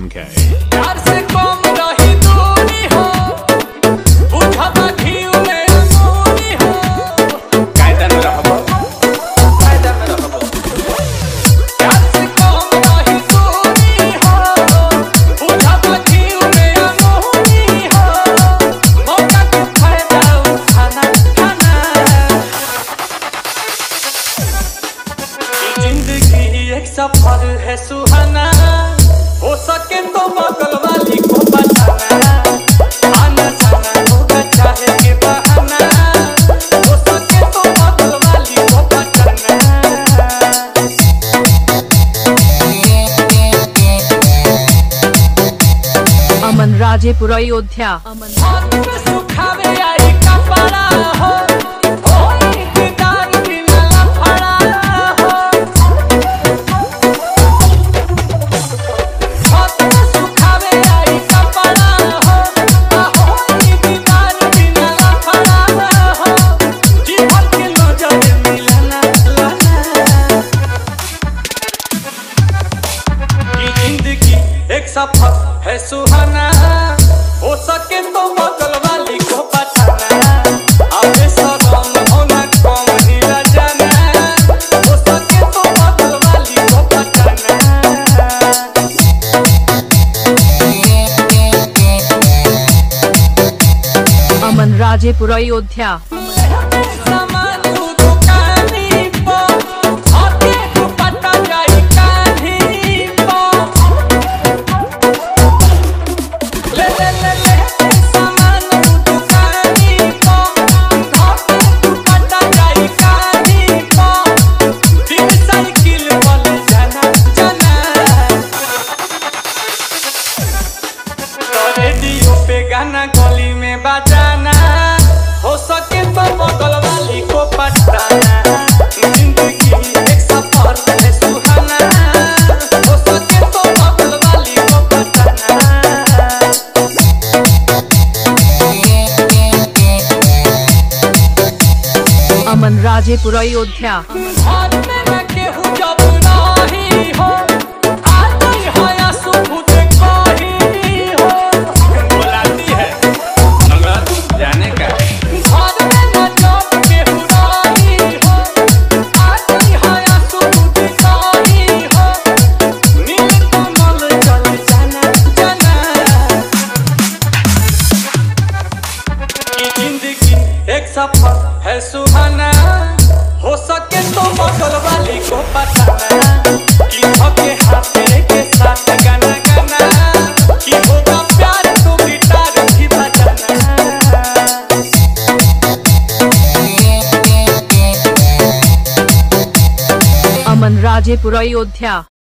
MK. प्यार से कम रही दूरी हो, बुझबा घीव में अमूरी हो। कायदा में रहबो, कायदा में रहबो। प्यार से कम रही दूरी हो, बुझबा घीव में अमूरी हो। मौका के फायदा उठाना खाना। जिंदगी एक सफर है सुहाना, हो सके तो बगल वाली को बताना। आना जाना होगा चाहे के बहाना, हो सके तो बगल वाली को बताना। अमन राजेपुर अयोध्या। हाथ में सुखावे आई कपड़ा हो, ओई दीदार बिना लफड़ा हो। हाथ में सुखावे आई कपड़ा हो, ओई दीदार बिना लफड़ा हो। जीवन के नजर मिलना लाना। ये जिंदगी एक सफर है सुहाना, हो सके तो बगल वाली को बताना। अबे सदम होना कम ही जाना, हो सके तो बगल वाली को बताना। अमन राजेपुर अयोध्या। सामान तू दुकानी पो, आके तू पता जाई कान्ही पो। ले ले ले ले सामान तू दुकानी पो, आके तू पता जाई कान्ही पो। दिन साइकिल वाले जाना जाना। तो रेडियो पे गाना गली में बजाना, हो सके तो बगल वाली को पटाना। जिंदगी एक सफर है सुहाना, हो सके तो बगल वाली को पटाना। अमन राजेपुर अयोध्या। हाथ में न केहू जब रही हो, आज ही हो या सुबह से कही हो। बुलाती है, मगर जाने का है। हाथ में न जब केहू रही हो, आज ही हो या सुबह से कही हो। नील कमल चल जाना जाना। ये जिंदगी एक सफर है सुहाना, हो सके तो बगल वाली को बताना। कि धोखे हाथे के साथ गाना गाना, कि होगा प्यार तो गिटार भी बजाना। अमन राजेपुर अयोध्या।